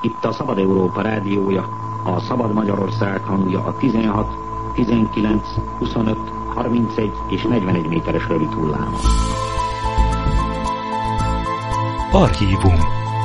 Itt a Szabad Európa rádiója, a Szabad Magyarország hangja a 16, 19, 25, 31 és 41 méteres rövid hullámon. Archívum.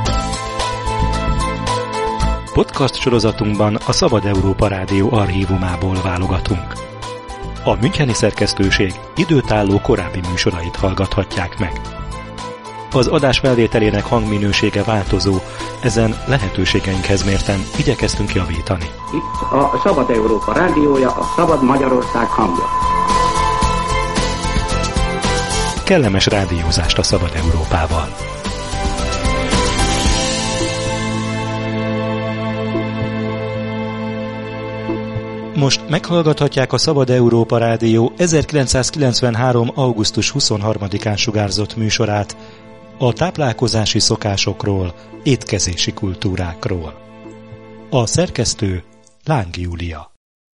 Podcast sorozatunkban a Szabad Európa Rádió archívumából válogatunk. A müncheni szerkesztőség időtálló korábbi műsorait hallgathatják meg. Az adás felvételének hangminősége változó, ezen lehetőségeinkhez mérten igyekeztünk javítani. Itt a Szabad Európa rádiója, a Szabad Magyarország hangja. Kellemes rádiózást a Szabad Európával! Most meghallgathatják a Szabad Európa Rádió 1993. augusztus 23-án sugárzott műsorát a táplálkozási szokásokról, étkezési kultúrákról. A szerkesztő Láng Júlia.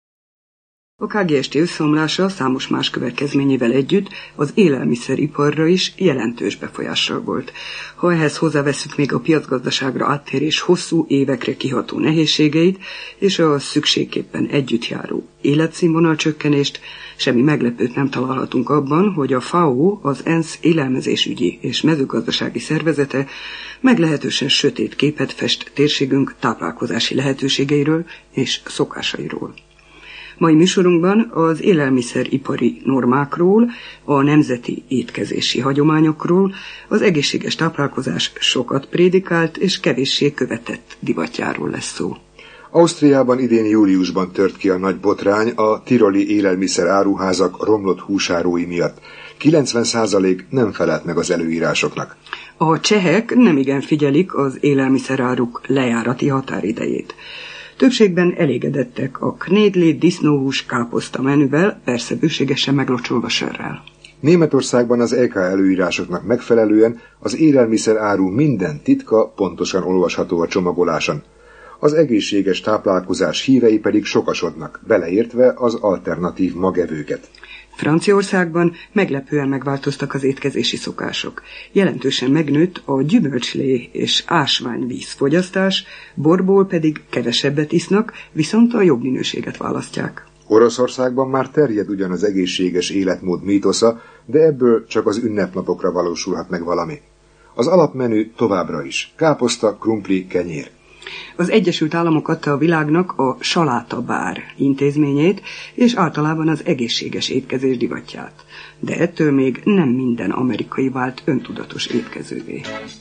A KGST összeomlása számos más következményével együtt az élelmiszeriparra is jelentős befolyással volt. Ha ehhez hozzáveszünk még a piacgazdaságra áttérés hosszú évekre kiható nehézségeit és a szükségképpen együtt járó életszínvonal csökkenést, semmi meglepőt nem találhatunk abban, hogy a FAO, az ENSZ élelmezésügyi és mezőgazdasági szervezete meglehetősen sötét képet fest térségünk táplálkozási lehetőségeiről és szokásairól. Mai műsorunkban az élelmiszeripari normákról, a nemzeti étkezési hagyományokról, az egészséges táplálkozás sokat prédikált és kevéssé követett divatjáról lesz szó. Ausztriában idén júliusban tört ki a nagy botrány a tiroli élelmiszer áruházak romlott húsárói miatt. 90% nem felelt meg az előírásoknak. A csehek nemigen figyelik az élelmiszeráruk lejárati határidejét. Többségben elégedettek a knédli, disznóhús, káposzta menüvel, persze bőségesen meglocsolva sörrel. Németországban az EK előírásoknak megfelelően az élelmiszer áru minden titka pontosan olvasható a csomagoláson. Az egészséges táplálkozás hívei pedig sokasodnak, beleértve az alternatív magevőket. Franciaországban meglepően megváltoztak az étkezési szokások. Jelentősen megnőtt a gyümölcslé és ásványvíz fogyasztás, borból pedig kevesebbet isznak, viszont a jobb minőséget választják. Oroszországban már terjed ugyan az egészséges életmód mítosza, de ebből csak az ünnepnapokra valósulhat meg valami. Az alapmenü továbbra is: káposzta, krumpli, kenyér. Az Egyesült Államok adta a világnak a salátabár intézményét, és általában az egészséges étkezés divatját. De ettől még nem minden amerikai vált öntudatos étkezővé.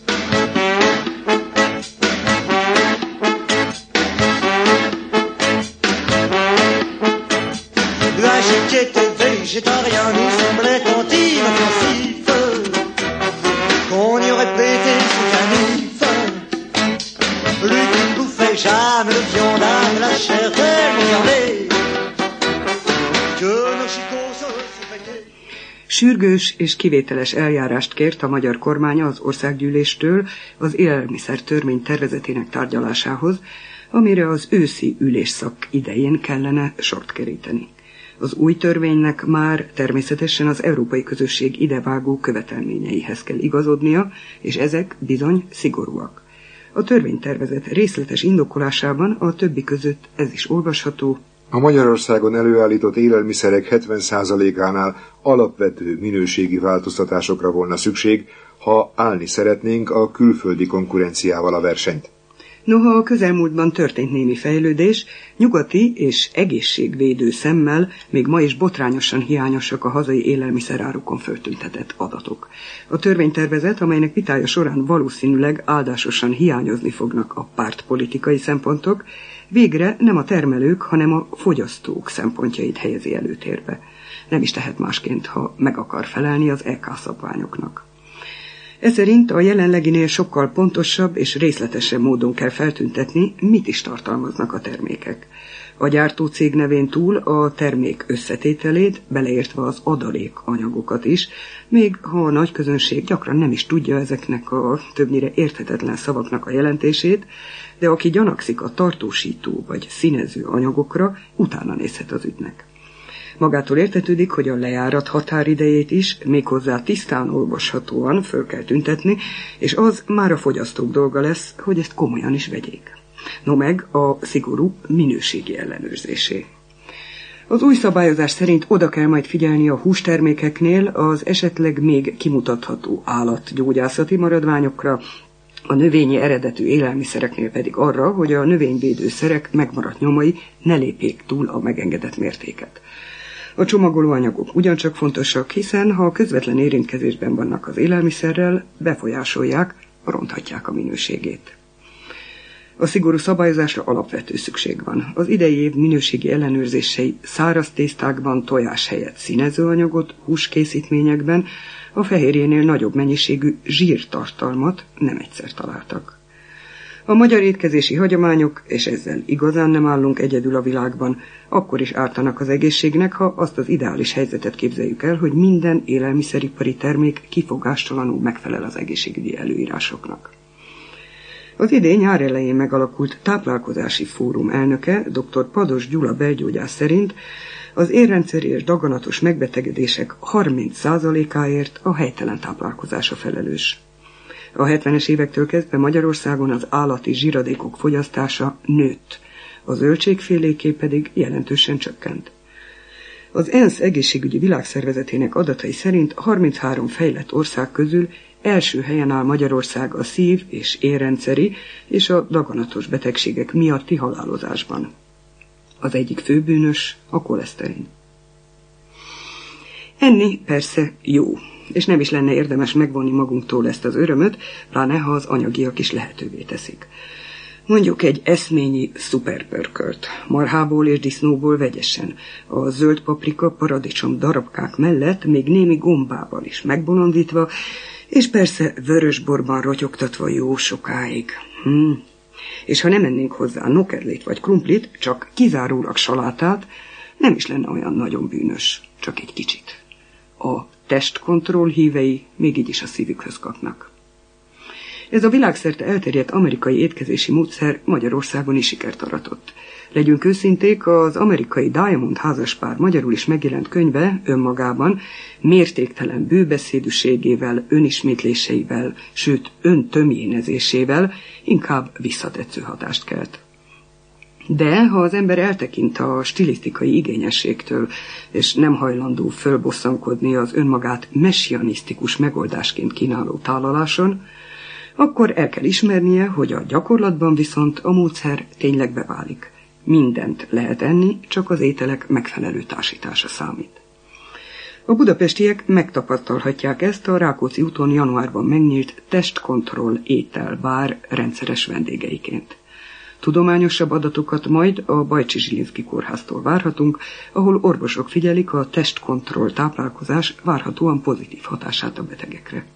Sürgős és kivételes eljárást kért a magyar kormány az országgyűléstől az élelmiszertörvény tervezetének tárgyalásához, amire az őszi ülésszak idején kellene sort keríteni. Az új törvénynek már természetesen az európai közösség idevágó követelményeihez kell igazodnia, és ezek bizony szigorúak. A törvénytervezet részletes indokolásában a többi között ez is olvasható. A Magyarországon előállított élelmiszerek 70%-ánál alapvető minőségi változtatásokra volna szükség, ha állni szeretnénk a külföldi konkurenciával a versenyt. Noha a közelmúltban történt némi fejlődés, nyugati és egészségvédő szemmel még ma is botrányosan hiányosak a hazai élelmiszerárukon föltüntetett adatok. A törvénytervezet, amelynek vitája során valószínűleg áldásosan hiányozni fognak a pártpolitikai szempontok, végre nem a termelők, hanem a fogyasztók szempontjait helyezi előtérbe. Nem is tehet másként, ha meg akar felelni az EK szabványoknak. Eszerint a jelenleginél sokkal pontosabb és részletesebb módon kell feltüntetni, mit is tartalmaznak a termékek. A gyártócég nevén túl a termék összetételét, beleértve az adalékanyagokat is, még ha a nagy közönség gyakran nem is tudja ezeknek a többnyire érthetetlen szavaknak a jelentését, de aki gyanakszik a tartósító vagy színező anyagokra, utána nézhet az ügynek. Magától értetődik, hogy a lejárat határidejét is méghozzá tisztán olvashatóan föl kell tüntetni, és az már a fogyasztók dolga lesz, hogy ezt komolyan is vegyék. no meg a szigorú minőségi ellenőrzésé. Az új szabályozás szerint oda kell majd figyelni a hústermékeknél az esetleg még kimutatható állatgyógyászati maradványokra, a növényi eredetű élelmiszereknél pedig arra, hogy a növényvédőszerek megmaradt nyomai ne lépjék túl a megengedett mértéket. A csomagolóanyagok ugyancsak fontosak, hiszen ha közvetlen érintkezésben vannak az élelmiszerrel, befolyásolják, ronthatják a minőségét. A szigorú szabályozásra alapvető szükség van. Az idei év minőségi ellenőrzései száraz tésztákban tojás helyett színezőanyagot, húskészítményekben, a fehérjénél nagyobb mennyiségű zsírtartalmat nem egyszer találtak. A magyar étkezési hagyományok, és ezzel igazán nem állunk egyedül a világban, akkor is ártanak az egészségnek, ha azt az ideális helyzetet képzeljük el, hogy minden élelmiszeripari termék kifogástalanul megfelel az egészségügyi előírásoknak. Az idén nyár elején megalakult táplálkozási fórum elnöke, dr. Pados Gyula belgyógyász szerint az érrendszeri és daganatos megbetegedések 30%-áért a helytelen táplálkozása felelős. A 70-es évektől kezdve Magyarországon az állati zsiradékok fogyasztása nőtt, a zöldségféléké pedig jelentősen csökkent. Az ENSZ egészségügyi világszervezetének adatai szerint 33 fejlett ország közül első helyen áll Magyarország a szív- és érrendszeri és a daganatos betegségek miatti halálozásban. Az egyik fő bűnös a koleszterin. Enni persze jó, és nem is lenne érdemes megvonni magunktól ezt az örömöt, pláne ha az anyagiak is lehetővé teszik. Mondjuk egy eszményi szuperpörkölt, marhából és disznóból vegyesen, a zöld paprika paradicsom darabkák mellett még némi gombával is megbolondítva, és persze vörösborban rotyogtatva jó sokáig. És ha nem ennénk hozzá nokedlét vagy krumplit, csak kizárólag salátát, nem is lenne olyan nagyon bűnös, csak egy kicsit. A testkontroll hívei még így is a szívükhöz kapnak. Ez a világszerte elterjedt amerikai étkezési módszer Magyarországon is sikert aratott. Legyünk őszinték, az amerikai Diamond házaspár magyarul is megjelent könyve önmagában mértéktelen bőbeszédűségével, önismétléseivel, sőt öntömjénezésével inkább visszatetsző hatást kelt. De ha az ember eltekint a stilisztikai igényességtől, és nem hajlandó fölbosszankodni az önmagát messianisztikus megoldásként kínáló tálaláson, akkor el kell ismernie, hogy a gyakorlatban viszont a módszer tényleg beválik. Mindent lehet enni, csak az ételek megfelelő társítása számít. A budapestiek megtapasztalhatják ezt a Rákóczi úton januárban megnyílt testkontroll ételbár rendszeres vendégeiként. Tudományosabb adatokat majd a Bajcsi Zsilinszky kórháztól várhatunk, ahol orvosok figyelik a testkontroll táplálkozás várhatóan pozitív hatását a betegekre.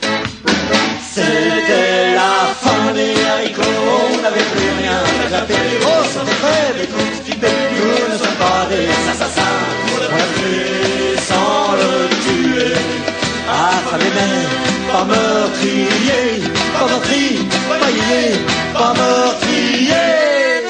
C'était la fin des haricots, on n'avait plus rien à taper. Oh, ça me fait des constipés, nous ne sommes pas des assassins. On l'a tué sans le tuer, affamé mais pas meurtrier, pas meurtrier, pas yé, pas meurtrier.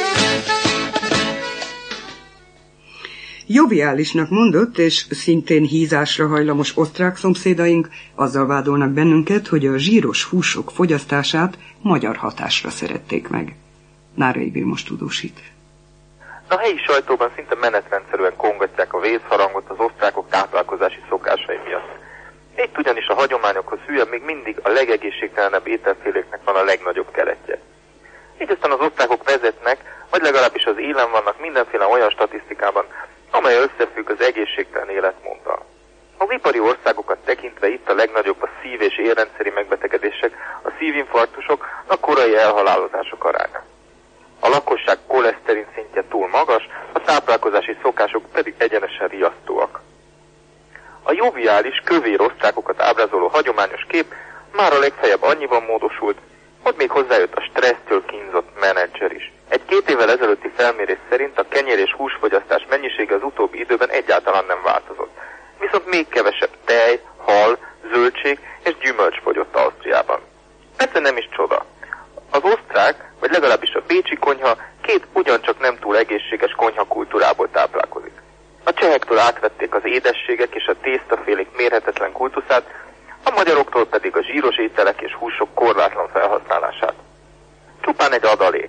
Joviálisnak mondott és szintén hízásra hajlamos osztrák szomszédaink azzal vádolnak bennünket, hogy a zsíros húsok fogyasztását magyar hatásra szerették meg. Nárai Vilmos tudósít. A helyi sajtóban szinte menetrendszerűen kongatják a vészharangot az osztrákok táplálkozási szokásai miatt. Itt ugyanis a hagyományokhoz hülye még mindig a legegészségtelenebb ételféléknek van a legnagyobb keretje. Így aztán az osztrákok vezetnek, vagy legalábbis az élen vannak mindenféle olyan statisztikában, amely összefügg az egészségtelen életmóddal. Az ipari országokat tekintve itt a legnagyobb a szív- és érrendszeri megbetegedések, a szívinfarktusok, a korai elhalálozások aránya. A lakosság koleszterin szintje túl magas, a táplálkozási szokások pedig egyenesen riasztóak. A joviális, kövér osztrákokat ábrázoló hagyományos kép már a legfeljebb annyiban módosult, hogy még hozzájött a stressztől kínzott menedzser is. Egy 2 évvel ezelőtti felmérés szerint a kenyér és húsfogyasztás mennyisége az utóbbi időben egyáltalán nem változott. Viszont még kevesebb tej, hal, zöldség és gyümölcs fogyott Ausztriában. Persze nem is csoda. Az osztrák, vagy legalábbis a bécsi konyha 2 ugyancsak nem túl egészséges konyhakultúrából táplálkozik. A csehektől átvették az édességek és a tésztafélék mérhetetlen kultuszát, a magyaroktól pedig a zsíros ételek és húsok korlátlan felhasználását. Csupán egy adalék.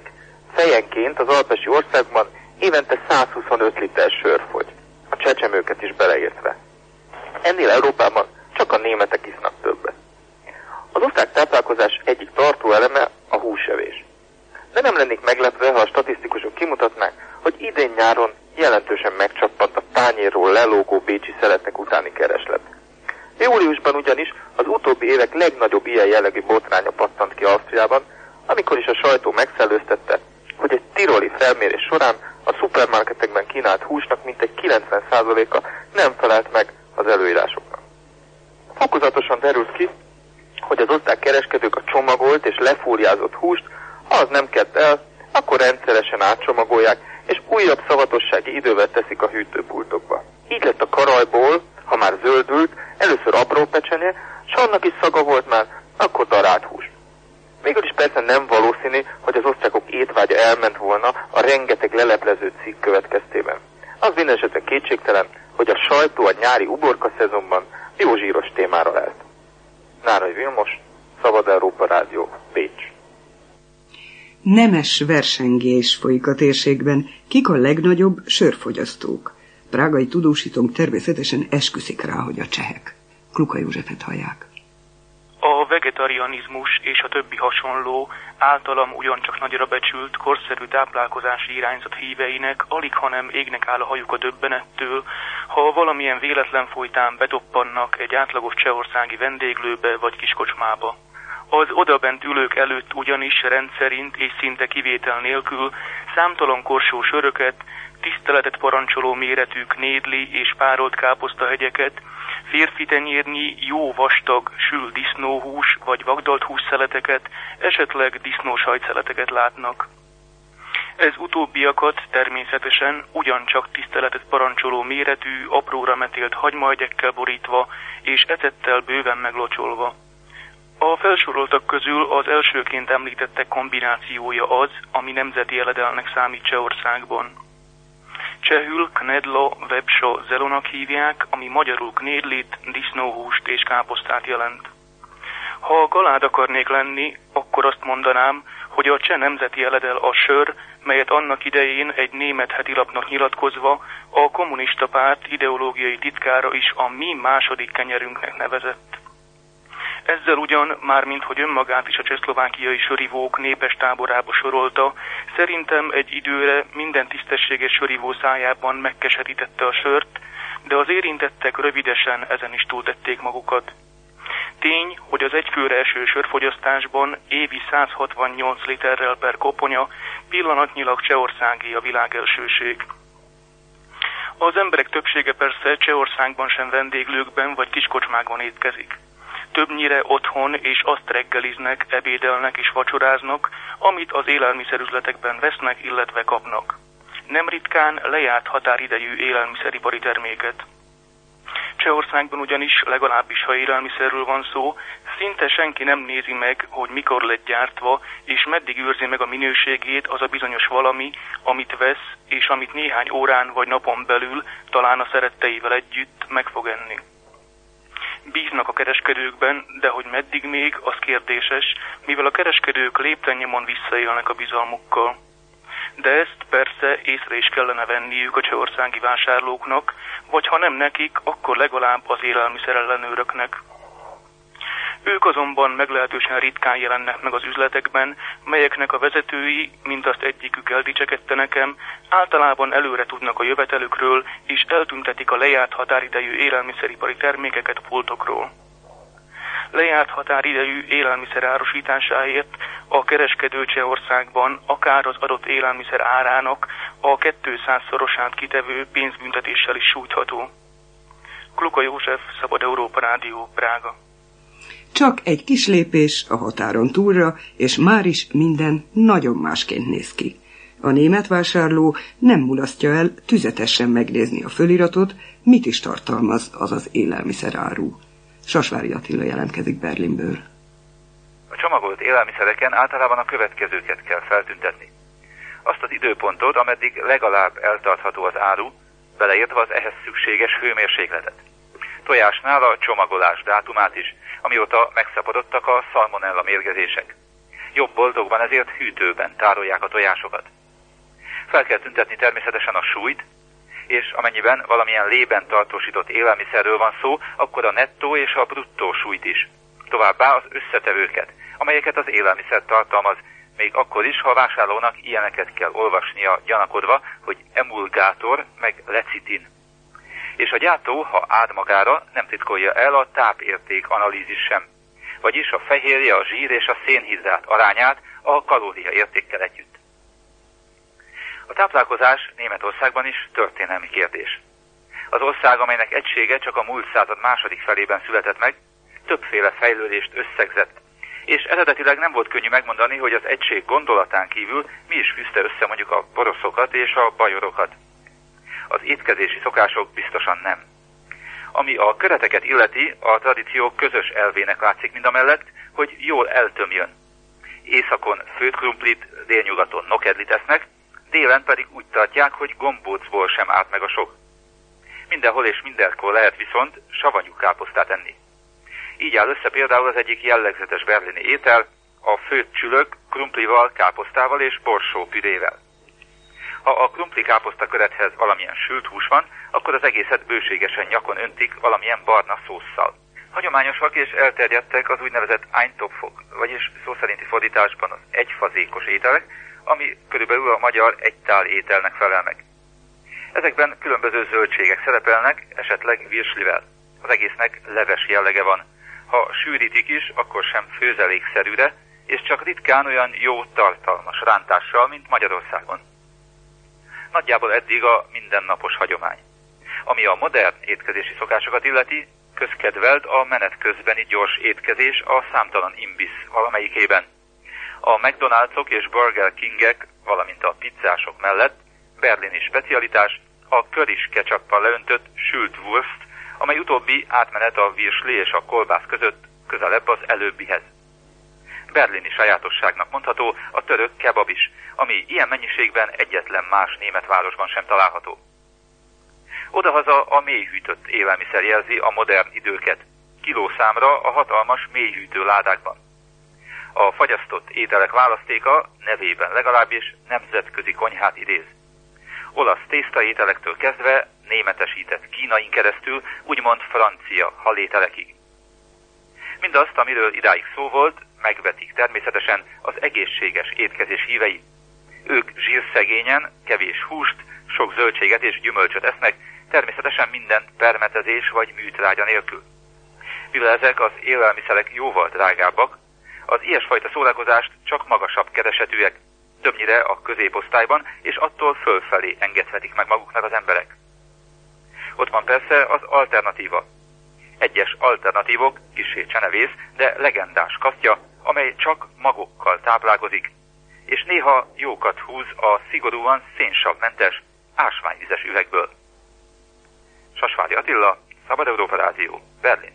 Fejenként az alpesi országban évente 125 liter sör fogy, a csecsemőket is beleértve. Ennél Európában csak a németek isznak többet. Az osztrák táplálkozás egyik tartó eleme a húsevés. De nem lennék meglepve, ha a statisztikusok kimutatnák, hogy idén nyáron jelentősen megcsappant a tányérról lelógó bécsi szeletek utáni kereslet. Júliusban ugyanis az utóbbi évek legnagyobb ilyen jellegű botránya pattant ki Ausztriában, amikor is a sajtó megszellőztette, hogy egy tiroli felmérés során a szupermarketekben kínált húsnak mintegy 90%-a nem felelt meg az előírásoknak. Fokozatosan derült ki, hogy az osztrák kereskedők a csomagolt és lefúrjázott húst, ha az nem kelt el, akkor rendszeresen átcsomagolják, és újabb szavatossági idővel teszik a hűtőpultokba. Így lett a karajból, ha már zöldült, először apró pecsenye, s annak is szaga volt már, akkor darált hús. Végül is persze nem valószínű, hogy az osztrákok étvágya elment volna a rengeteg leleplező cikk következtében. Az mindenesetre kétségtelen, hogy a sajtó a nyári uborka szezonban jó zsíros témára lelt. Nárai Vilmos, Szabad Európa Rádió, Pécs. Nemes versengés folyik a térségben. Kik a legnagyobb sörfogyasztók? Prágai tudósítónk természetesen esküszik rá, hogy a csehek. Kluka Józsefet hallják. A vegetarianizmus és a többi hasonló, általam ugyancsak nagyra becsült, korszerű táplálkozási irányzat híveinek alig, hanem égnek áll a hajuk a döbbenettől, ha valamilyen véletlen folytán bedoppannak egy átlagos csehországi vendéglőbe vagy kiskocsmába. Az odabent ülők előtt ugyanis rendszerint és szinte kivétel nélkül számtalan korsó söröket, tiszteletet parancsoló méretű knédli és párolt káposztahegyeket, férfi tenyérnyi, jó vastag, sül disznóhús vagy vagdalt hússzeleteket, esetleg disznósajtszeleteket látnak. Ez utóbbiakat természetesen ugyancsak tiszteletet parancsoló méretű, apróra metélt hagymaegyekkel borítva és ecettel bőven meglocsolva. A felsoroltak közül az elsőként említettek kombinációja az, ami nemzeti eledelnek számít Csehországban. Csehül knedlo webso zelonak hívják, ami magyarul knédlit, disznóhúst és káposztát jelent. Ha galád akarnék lenni, akkor azt mondanám, hogy a cseh nemzeti eledel a sör, melyet annak idején egy német hetilapnak nyilatkozva a kommunista párt ideológiai titkára is a mi második kenyerünknek nevezett. Ezzel ugyan, mármint hogy önmagát is a csehszlovákiai sörivók népes táborába sorolta, szerintem egy időre minden tisztességes sörivó szájában megkeserítette a sört, de az érintettek rövidesen ezen is túltették magukat. Tény, hogy az egyfőre eső sörfogyasztásban évi 168 literrel per koponya pillanatnyilag Csehországé a világelsőség. Az emberek többsége persze Csehországban sem vendéglőkben vagy kiskocsmákban étkezik. Többnyire otthon és azt reggeliznek, ebédelnek és vacsoráznak, amit az élelmiszerüzletekben vesznek, illetve kapnak. Nem ritkán lejárt határidejű élelmiszeripari terméket. Csehországban ugyanis, legalábbis ha élelmiszerről van szó, szinte senki nem nézi meg, hogy mikor lett gyártva, és meddig őrzi meg a minőségét az a bizonyos valami, amit vesz, és amit néhány órán vagy napon belül, talán a szeretteivel együtt meg fog enni. Bíznak a kereskedőkben, de hogy meddig még, az kérdéses, mivel a kereskedők léptennyomon visszaélnek a bizalmukkal. De ezt persze észre is kellene venniük a csehországi vásárlóknak, vagy ha nem nekik, akkor legalább az élelmiszerellenőröknek. Ők azonban meglehetősen ritkán jelennek meg az üzletekben, melyeknek a vezetői, mint azt egyikük eldicsekedte nekem, általában előre tudnak a jövetelükről, és eltüntetik a lejárt határidejű élelmiszeripari termékeket a pultokról. Lejárt határidejű élelmiszer árusításáért a kereskedő Csehországban akár az adott élelmiszer árának a 200-szorosát kitevő pénzbüntetéssel is sújtható. Kluka József, Szabad Európa Rádió, Prága. Csak egy kis lépés a határon túlra, és már is minden nagyon másként néz ki. A német vásárló nem mulasztja el tüzetesen megnézni a föliratot, mit is tartalmaz az az élelmiszeráru. Sasvári Attila jelentkezik Berlinből. A csomagolt élelmiszereken általában a következőket kell feltüntetni. Azt az időpontot, ameddig legalább eltartható az áru, beleértve az ehhez szükséges hőmérsékletet. Tojásnál a csomagolás dátumát is, amióta megszaporodtak a szalmonella mérgezések. Jobb boltokban ezért hűtőben tárolják a tojásokat. Fel kell tüntetni természetesen a súlyt, és amennyiben valamilyen lében tartósított élelmiszerről van szó, akkor a nettó és a bruttó súlyt is. Továbbá az összetevőket, amelyeket az élelmiszer tartalmaz, még akkor is, ha a vásárlónak ilyeneket kell olvasnia gyanakodva, hogy emulgátor meg lecitin. És a gyártó, ha áld magára, nem titkolja el a tápérték analízis sem, vagyis a fehérje, a zsír és a szénhidrát arányát a kalóriaértékkel együtt. A táplálkozás Németországban is történelmi kérdés. Az ország, amelynek egysége csak a múlt század második felében született meg, többféle fejlődést összegzett, és eredetileg nem volt könnyű megmondani, hogy az egység gondolatán kívül mi is fűzte össze mondjuk a boroszokat és a bajorokat. Az étkezési szokások biztosan nem. Ami a köreteket illeti, a tradíció közös elvének látszik mindamellett, hogy jól eltömjön. Északon főtt krumplit, délnyugaton nokedlit esznek, délen pedig úgy tartják, hogy gombócból sem árt meg a sok. Mindenhol és mindenkor lehet viszont savanyú káposztát enni. Így áll össze például az egyik jellegzetes berlini étel, a főtt csülök krumplival, káposztával és borsó pürével. Ha a krumpli káposzta körethez valamilyen sült hús van, akkor az egészet bőségesen nyakon öntik valamilyen barna szósszal. Hagyományosak és elterjedtek az úgynevezett Eintopfok, vagyis szó szerinti fordításban az egyfazékos ételek, ami körülbelül a magyar egytál ételnek felel meg. Ezekben különböző zöldségek szerepelnek, esetleg virslivel. Az egésznek leves jellege van. Ha sűrítik is, akkor sem főzelékszerűre, és csak ritkán olyan jó tartalmas rántással, mint Magyarországon. Nagyjából eddig a mindennapos hagyomány. Ami a modern étkezési szokásokat illeti, közkedvelt a menet közbeni gyors étkezés a számtalan imbisz valamelyikében. A McDonald'sok és Burger Kingek, valamint a pizzások mellett berlini specialitás a köris ketchuppal leöntött sült wurst, amely utóbbi átmenet a virsli és a kolbász között közelebb az előbbihez. Berlini sajátosságnak mondható a török kebab is, ami ilyen mennyiségben egyetlen más német városban sem található. Odahaza a mélyhűtött élelmiszer jelzi a modern időket, kilószámra a hatalmas mélyhűtő ládákban. A fagyasztott ételek választéka nevében legalábbis nemzetközi konyhát idéz. Olasz tésztaételektől kezdve németesített kínain keresztül úgymond francia halételekig. Mindazt, amiről idáig szó volt, megvetik természetesen az egészséges étkezés hívei. Ők zsírszegényen, kevés húst, sok zöldséget és gyümölcsöt esznek, természetesen mindent permetezés vagy műtrágya nélkül. Mivel ezek az élelmiszerek jóval drágábbak, az ilyesfajta szórakozást csak magasabb keresetűek, többnyire a középosztályban, és attól fölfelé engedhetik meg maguknak az emberek. Ott van persze az alternatíva. Egyes alternatívok kissé csenevész, de legendás kasztja, amely csak magokkal táplálkozik, és néha jókat húz a szigorúan szénsavmentes, ásványvizes üvegből. Sasvári Attila, Szabad Európa Rádió, Berlin.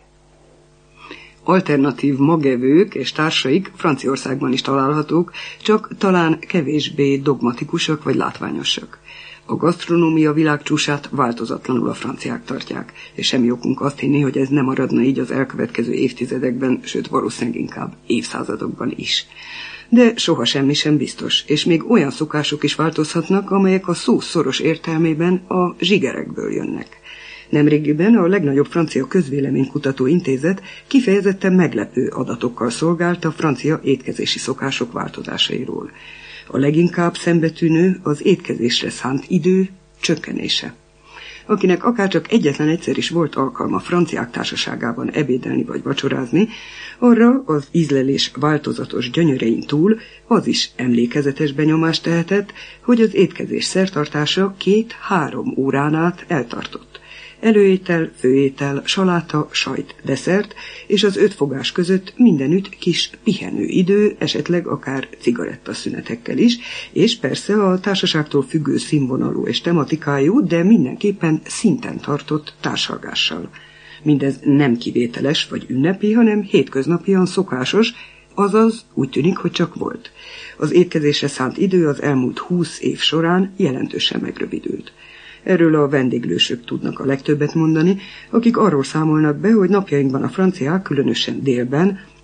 Alternatív magevők és társaik Franciaországban is találhatók, csak talán kevésbé dogmatikusak vagy látványosak. A gasztronómia világcsúcsát változatlanul a franciák tartják, és semmi okunk azt hinni, hogy ez nem maradna így az elkövetkező évtizedekben, sőt valószínűleg inkább évszázadokban is. De soha semmi sem biztos, és még olyan szokások is változhatnak, amelyek a szó szoros értelmében a zsigerekből jönnek. Nemrégiben a legnagyobb francia közvéleménykutató intézet kifejezetten meglepő adatokkal szolgált a francia étkezési szokások változásairól. A leginkább szembetűnő az étkezésre szánt idő csökkenése. Akinek akárcsak egyetlen egyszer is volt alkalma franciák társaságában ebédelni vagy vacsorázni, arra az ízlelés változatos gyönyörein túl az is emlékezetes benyomást tehetett, hogy az étkezés szertartása 2-3 órán át eltartott. Előétel, főétel, saláta, sajt, desszert, és az 5 fogás között mindenütt kis pihenőidő, esetleg akár cigarettaszünetekkel is, és persze a társaságtól függő színvonalú és tematikájú, de mindenképpen szinten tartott társalgással. Mindez nem kivételes vagy ünnepi, hanem hétköznapian szokásos, azaz úgy tűnik, hogy csak volt. Az étkezésre szánt idő az elmúlt 20 év során jelentősen megrövidült. Erről a vendéglősök tudnak a legtöbbet mondani, akik arról számolnak be, hogy napjainkban a franciák, különösen délben,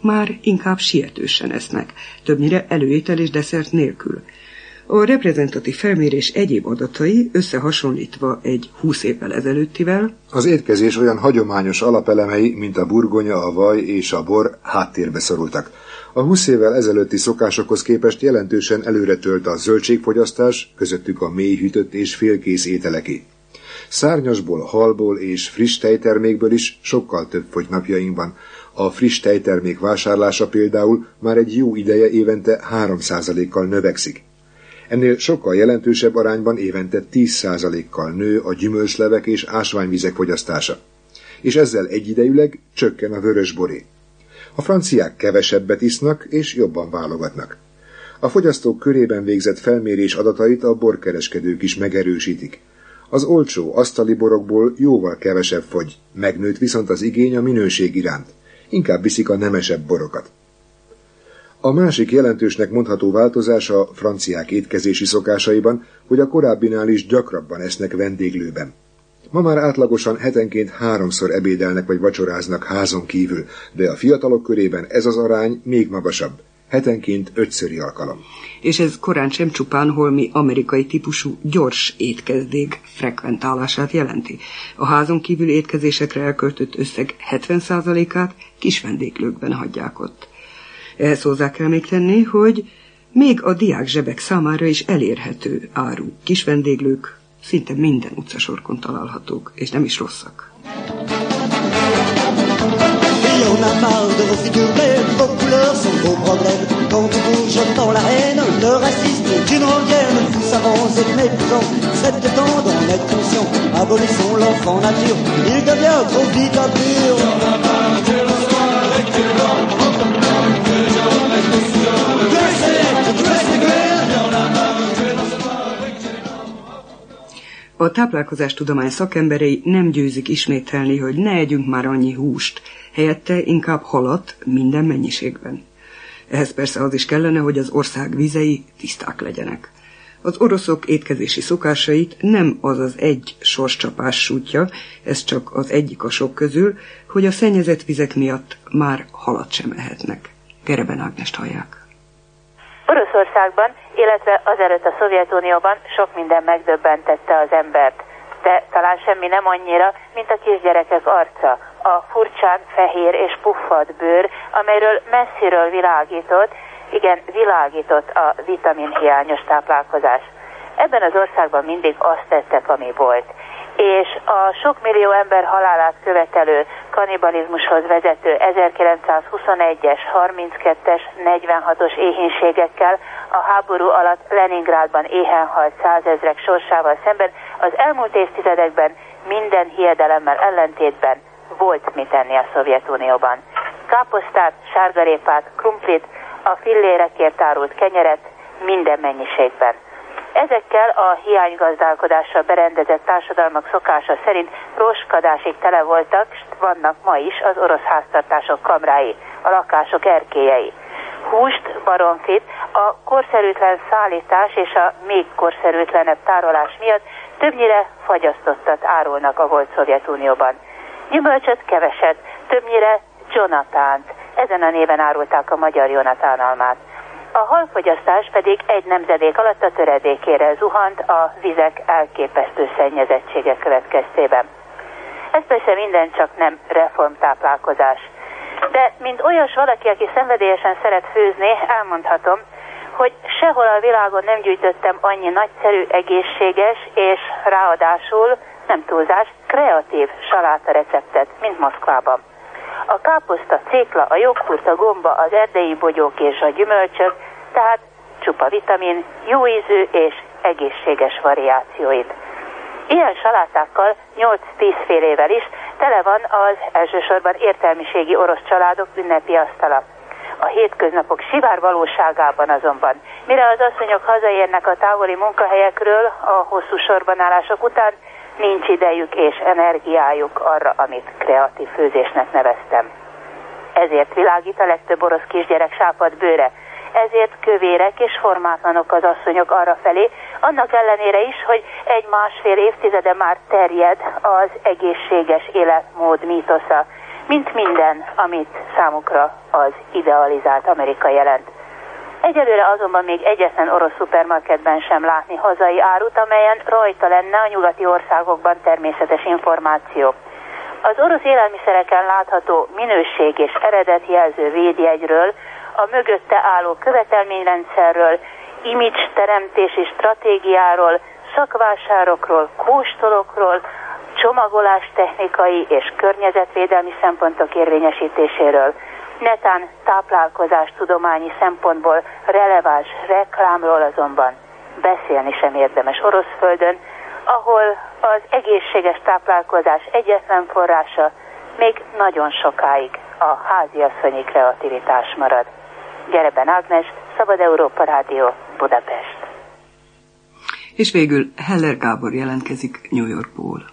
már inkább sietősen esznek, többnyire előétel és desszert nélkül. A reprezentatív felmérés egyéb adatai összehasonlítva egy 20 évvel ezelőttivel az étkezés olyan hagyományos alapelemei, mint a burgonya, a vaj és a bor háttérbe szorultak. A 20 évvel ezelőtti szokásokhoz képest jelentősen előretölt a zöldségfogyasztás, közöttük a mélyhűtött és félkész ételeké. Szárnyasból, halból és friss tejtermékből is sokkal több fogy napjainkban. A friss tejtermék vásárlása például már egy jó ideje évente 3%-kal növekszik. Ennél sokkal jelentősebb arányban évente 10%-kal nő a gyümölcslevek és ásványvizek fogyasztása. És ezzel egyidejűleg csökken a vörösboré. A franciák kevesebbet isznak és jobban válogatnak. A fogyasztók körében végzett felmérés adatait a borkereskedők is megerősítik. Az olcsó asztali borokból jóval kevesebb fogy, megnőtt viszont az igény a minőség iránt. Inkább viszik a nemesebb borokat. A másik jelentősnek mondható változás a franciák étkezési szokásaiban, hogy a korábbinál is gyakrabban esznek vendéglőben. Ma már átlagosan hetenként 3-szor ebédelnek vagy vacsoráznak házon kívül, de a fiatalok körében ez az arány még magasabb, hetenként 5-szöri alkalom. És ez korán sem csupán holmi amerikai típusú gyors étkezdék frekventálását jelenti. A házon kívül étkezésekre elköltött összeg 70%-át kis vendéglőkben hagyják ott. Ehhez hozzá kell még tenni, hogy még a diák zsebek számára is elérhető áru kis vendéglők szinte minden utcasarkon találhatók, és nem is rosszak. Et on a marre de vos figures belles, vos couleurs sont vos problèmes. Quand on bouge, j'entends la haine, le racisme d'une rengaine. Vous savants et méprisants, faites de temps d'en être conscient. Abolissons l'enfant nature, il devient trop vite impur. A táplálkozástudomány szakemberei nem győzik ismételni, hogy ne együnk már annyi húst, helyette inkább halat minden mennyiségben. Ehhez persze az is kellene, hogy az ország vizei tiszták legyenek. Az oroszok étkezési szokásait nem az az egy sorscsapás sújtja, ez csak az egyik a sok közül, hogy a szennyezett vizek miatt már halat sem ehetnek. Gereben Ágnest hallják. Oroszországban, illetve azelőtt a Szovjetunióban sok minden megdöbbentette az embert, de talán semmi nem annyira, mint a kisgyerekek arca, a furcsán fehér és puffad bőr, amelyről messziről világított a vitaminhiányos táplálkozás. Ebben az országban mindig azt tettek, ami volt. És a sok millió ember halálát követelő kannibalizmushoz vezető 1921-es, 32-es, 46-os éhínségekkel a háború alatt Leningrádban éhen halt 100 000-ek sorsával szemben az elmúlt évtizedekben minden hiedelemmel ellentétben volt mit tenni a Szovjetunióban. Káposztát, sárgarépát, krumplit, a fillérekért árult kenyeret minden mennyiségben. Ezekkel a hiánygazdálkodással berendezett társadalmak szokása szerint roskadásig tele voltak, s vannak ma is az orosz háztartások kamrái, a lakások erkélyei. Húst, baromfit a korszerűtlen szállítás és a még korszerűtlenebb tárolás miatt többnyire fagyasztottat árulnak a volt Szovjetunióban. Gyümölcsöt keveset, többnyire Jonatánt, ezen a néven árulták a magyar Jonatán almát. A halfogyasztás pedig egy nemzedék alatt a töredékére zuhant a vizek elképesztő szennyezettsége következtében. Ez persze minden csak nem reformtáplálkozás. De mint olyas valaki, aki szenvedélyesen szeret főzni, elmondhatom, hogy sehol a világon nem gyűjtöttem annyi nagyszerű, egészséges és ráadásul, nem túlzás, kreatív saláta receptet, mint Moszkvában. A káposzta, cékla, a joghurt, a gomba, az erdei bogyók és a gyümölcsök, tehát csupa vitamin, jó ízű és egészséges variációit. Ilyen salátákkal 8-10 félével is tele van az elsősorban értelmiségi orosz családok ünnepi asztala. A hétköznapok sivár valóságában azonban, mire az asszonyok hazaérnek a távoli munkahelyekről a hosszú sorbanállások után, nincs idejük és energiájuk arra, amit kreatív főzésnek neveztem. Ezért világít a legtöbb orosz kisgyerek sápadt bőre, ezért kövérek és formátlanok az asszonyok arrafelé, annak ellenére is, hogy 1-1,5 évtizede már terjed az egészséges életmód mítosza. mint minden, amit számukra az idealizált Amerika jelent. Egyelőre azonban még egyetlen orosz szupermarketben sem látni hazai árut, amelyen rajta lenne a nyugati országokban természetes információ. Az orosz élelmiszereken látható minőség és eredetjelző védjegyről, a mögötte álló követelményrendszerről, image teremtési stratégiáról, szakvásárokról, kóstolókról, csomagolástechnikai és környezetvédelmi szempontok érvényesítéséről, netán táplálkozástudományi szempontból releváns reklámról azonban beszélni sem érdemes orosz földön, ahol az egészséges táplálkozás egyetlen forrása még nagyon sokáig a háziasszonyi kreativitás marad. Gereben Ágnes, Szabad Európa Rádió, Budapest. És végül Heller Gábor jelentkezik New Yorkból.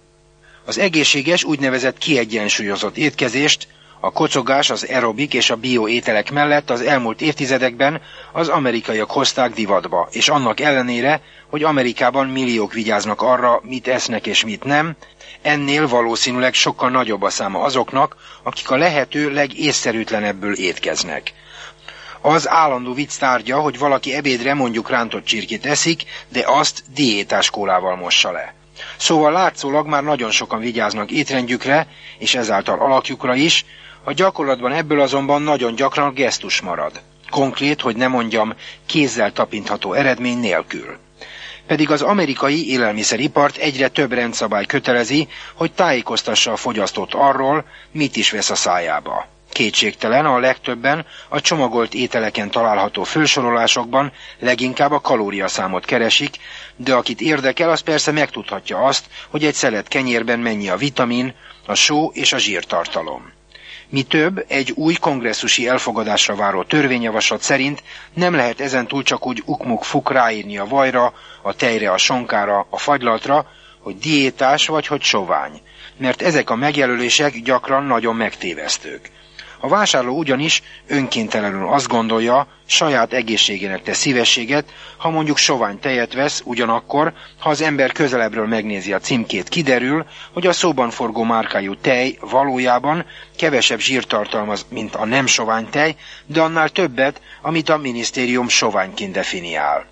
Az egészséges, úgynevezett kiegyensúlyozott étkezést, a kocogás, az aerobik és a bio ételek mellett az elmúlt évtizedekben az amerikaiak hozták divatba, és annak ellenére, hogy Amerikában milliók vigyáznak arra, mit esznek és mit nem, ennél valószínűleg sokkal nagyobb a száma azoknak, akik a lehető legészszerűtlenebbül étkeznek. Az állandó vicc tárgya, hogy valaki ebédre mondjuk rántott csirkét eszik, de azt diétás kólával mossa le. Szóval látszólag már nagyon sokan vigyáznak étrendjükre, és ezáltal alakjukra is, a gyakorlatban ebből azonban nagyon gyakran gesztus marad. Konkrét, hogy ne mondjam, kézzel tapintható eredmény nélkül. Pedig az amerikai élelmiszeripart egyre több rendszabály kötelezi, hogy tájékoztassa a fogyasztót arról, mit is vesz a szájába. Kétségtelen, a legtöbben a csomagolt ételeken található felsorolásokban leginkább a kalóriaszámot keresik, de akit érdekel, az persze megtudhatja azt, hogy egy szelet kenyérben mennyi a vitamin, a só és a zsírtartalom. Mi több, egy új kongresszusi elfogadásra váró törvényjavaslat szerint nem lehet ezentúl csak úgy ukmuk-fuk ráírni a vajra, a tejre, a sonkára, a fagylaltra, hogy diétás vagy hogy sovány, mert ezek a megjelölések gyakran nagyon megtévesztők. A vásárló ugyanis önkéntelenül azt gondolja, saját egészségének tesz szívességet, ha mondjuk sovány tejet vesz, ugyanakkor, ha az ember közelebbről megnézi a címkét, kiderül, hogy a szóban forgó márkájú tej valójában kevesebb zsírt tartalmaz, mint a nem sovány tej, de annál többet, amit a minisztérium soványként definiál.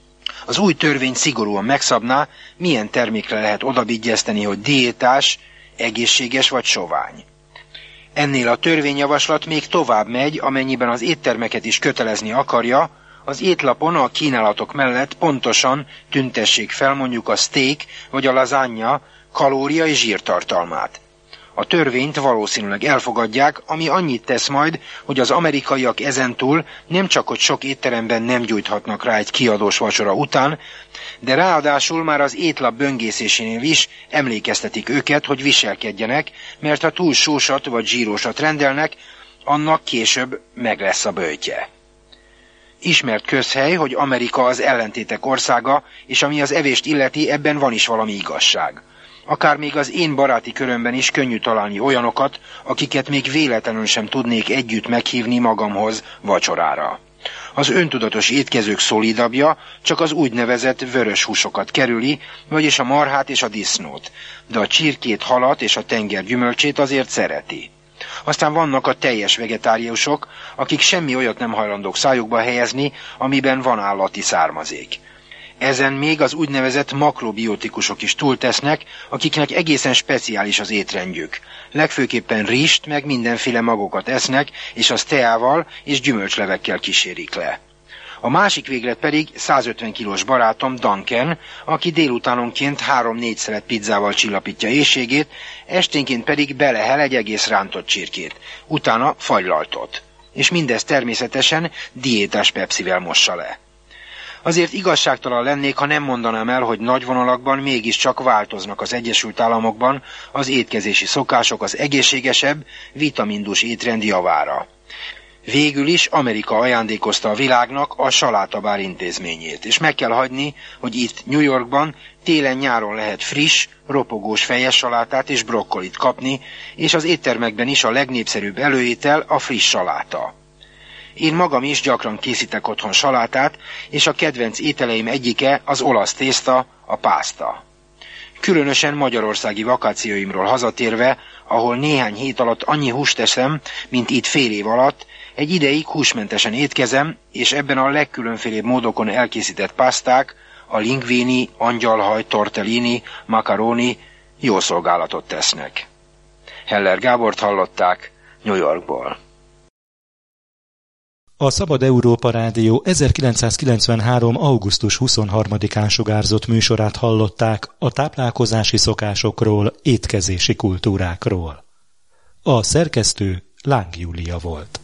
Az új törvény szigorúan megszabná, milyen termékre lehet odabigyezteni, hogy diétás, egészséges vagy sovány. Ennél a törvényjavaslat még tovább megy, amennyiben az éttermeket is kötelezni akarja, az étlapon a kínálatok mellett pontosan tüntessék fel mondjuk a steak vagy a lasagna kalória és zsírtartalmát. A törvényt valószínűleg elfogadják, ami annyit tesz majd, hogy az amerikaiak ezentúl nem csak hogy sok étteremben nem gyújthatnak rá egy kiadós vacsora után, de ráadásul már az étlap böngészésénél is emlékeztetik őket, hogy viselkedjenek, mert ha túl sósat vagy zsírósat rendelnek, annak később meg lesz a böjtje. Ismert közhely, hogy Amerika az ellentétek országa, és ami az evést illeti, ebben van is valami igazság. Akár még az én baráti körömben is könnyű találni olyanokat, akiket még véletlenül sem tudnék együtt meghívni magamhoz vacsorára. Az öntudatos étkezők szolidabbja csak az úgynevezett vörös húsokat kerüli, vagyis a marhát és a disznót, de a csirkét, halat és a tenger gyümölcsét azért szereti. Aztán vannak a teljes vegetáriusok, akik semmi olyat nem hajlandók szájukba helyezni, amiben van állati származék. Ezen még az úgynevezett makrobiotikusok is túltesznek, akiknek egészen speciális az étrendjük. Legfőképpen rizst meg mindenféle magokat esznek, és az teával és gyümölcslevekkel kísérik le. A másik véglet pedig 150 kilós barátom Duncan, aki délutánonként 3-4 szelet pizzával csillapítja éhségét, esténként pedig belehel egy egész rántott csirkét, utána fagylaltot. És mindez természetesen diétás pepsivel mossa le. Azért igazságtalan lennék, ha nem mondanám el, hogy nagy vonalakban mégiscsak változnak az Egyesült Államokban az étkezési szokások az egészségesebb, vitamindús étrend javára. Végül is Amerika ajándékozta a világnak a salátabár intézményét, és meg kell hagyni, hogy itt New Yorkban télen-nyáron lehet friss, ropogós fejes salátát és brokkolit kapni, és az éttermekben is a legnépszerűbb előétel a friss saláta. Én magam is gyakran készítek otthon salátát, és a kedvenc ételeim egyike az olasz tészta, a pászta. Különösen magyarországi vakációimról hazatérve, ahol néhány hét alatt annyi húst eszem, mint itt fél év alatt, egy ideig húsmentesen étkezem, és ebben a legkülönfélébb módokon elkészített pászták, a linguini, angyalhaj, tortellini, macaroni jó szolgálatot tesznek. Heller Gábort hallották New Yorkból. A Szabad Európa Rádió 1993. augusztus 23-án sugárzott műsorát hallották a táplálkozási szokásokról, étkezési kultúrákról. A szerkesztő Láng Júlia volt.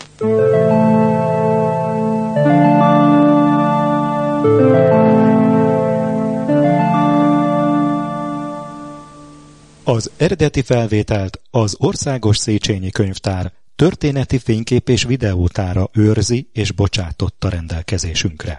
Az eredeti felvételt az Országos Széchenyi Könyvtár történeti fénykép- és videótára őrzi és bocsátotta rendelkezésünkre.